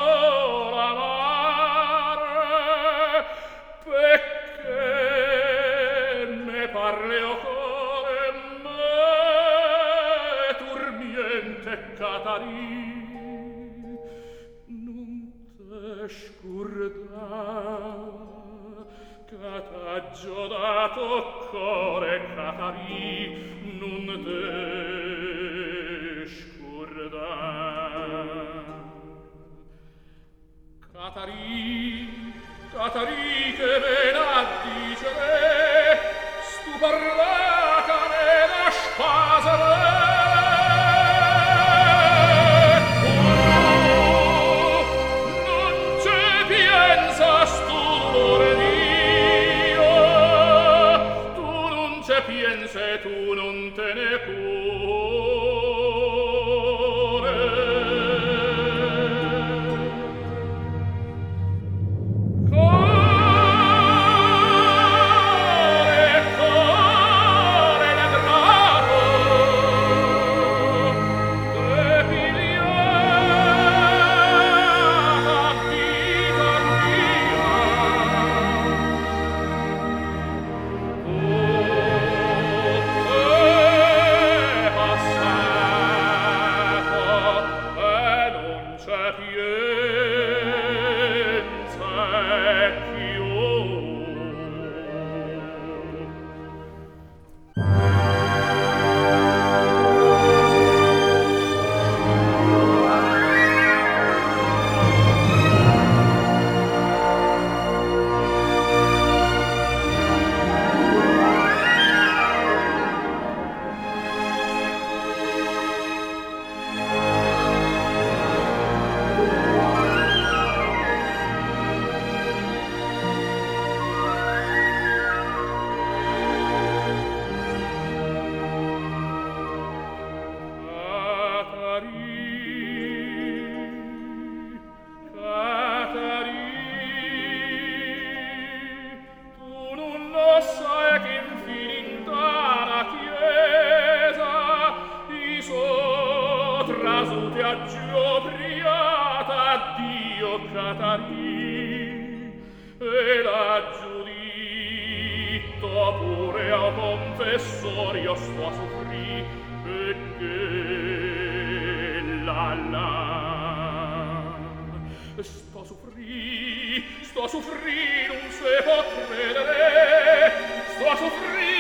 l'amare, perché me parle o core me turmiente Catarin, non te scordar che t'ha giodato core Catarin, non te scordar. Catarin, che ven a dicere, stu parlata nella spasere, non ci piensas tu dolore mio, tu non ci piense, tu non te ne Catarin, e la giudito pure a confessor io sto a soffrì, e che sto a soffrì, non se può credere, sto a soffrì